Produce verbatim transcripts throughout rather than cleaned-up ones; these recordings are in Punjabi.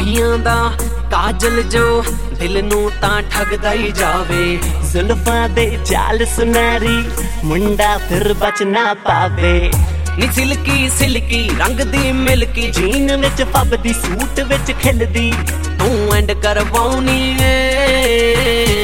ਅੱਖੀਆਂ ਦਾ ਕਾਜਲ ਜੋ ਦਿਲ ਨੂੰ ਤਾਂ ਠੱਗਦਾ ਹੀ ਜਾਵੇ। ਜ਼ੁਲਫਾਂ ਦੇ ਜਾਲ ਸੁਨਹਿਰੀ ਮੁੰਡਾ ਫਿਰ ਬਚ ਨਾ ਪਾਵੇ। ਨੀ ਸਿਲਕੀ ਸਿਲਕੀ ਰੰਗ ਦੀ ਮਿਲਕੀ ਜੀਨ ਵਿੱਚ ਫੱਬਦੀ ਸੂਟ ਵਿੱਚ ਖਿਲਦੀ ਤੂੰ ਐਂਡ ਕਰਵਾਉਣੀ ਏ।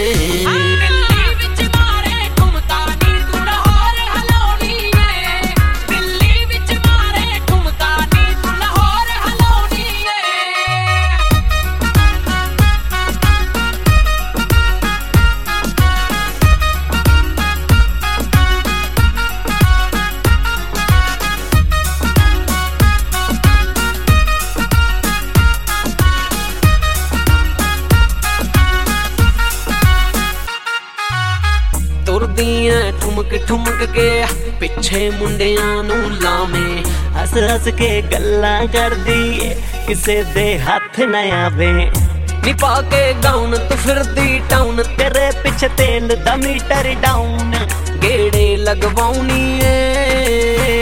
ਤੁਰਦੀਆਂ ਠੁਮਕ ਠੁਮਕ ਕੇ ਪਿੱਛੇ ਮੁੰਡਿਆਂ ਨੂੰ ਲਾਵੇਂ। ਹੱਸ ਹੱਸ ਕੇ ਗੱਲਾਂ ਕਰਦੀ ਕਿਸੇ ਦੇ ਹੱਥ ਨਾ ਆਵੇ। ਨੀ ਪਾ ਕੇ ਗਾਉਣ ਤੂੰ ਫਿਰਦੀ ਟਾਊਨ ਤੇਰੇ ਪਿੱਛੇ ਤੇਲ ਦਾ ਮੀਟਰ ਡਾਊਨ ਗੇੜੇ ਲਗਵਾਉਣੀ ਏ।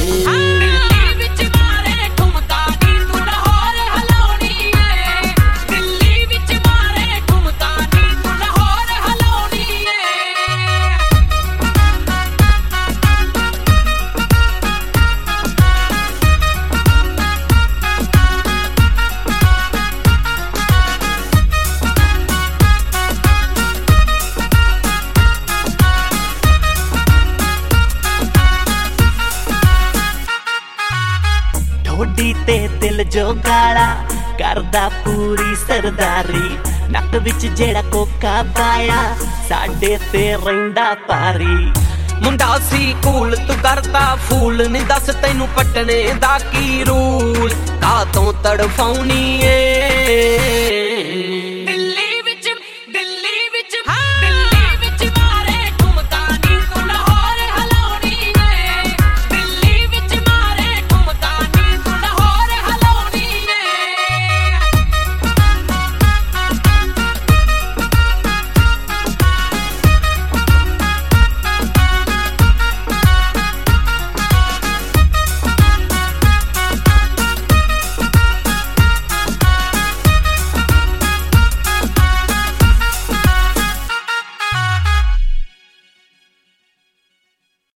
ਢੋਡੀ ਤੇ ਦਿਲ ਜੋ ਗਾਲਾ ਕਰਦਾ ਪੂਰੀ ਸਰਦਾਰੀ। ਨੱਕ ਵਿੱਚ ਜਿਹੜਾ ਕੋਕਾ ਪਾਇਆ ਸਾਡੇ ਤੇ ਰਹਿੰਦਾ ਭਾਰੀ। ਮੁੰਡਾ ਸੀ ਕੂਲ ਤੂੰ ਕਰਦਾ ਫੂਲ ਨੀ ਦੱਸ ਤੈਨੂੰ ਪਟਨੇ ਦਾ ਕੀ ਰੂਲ ਕਾਤੋਂ ਤੜਫਾਉਣੀ ਏ।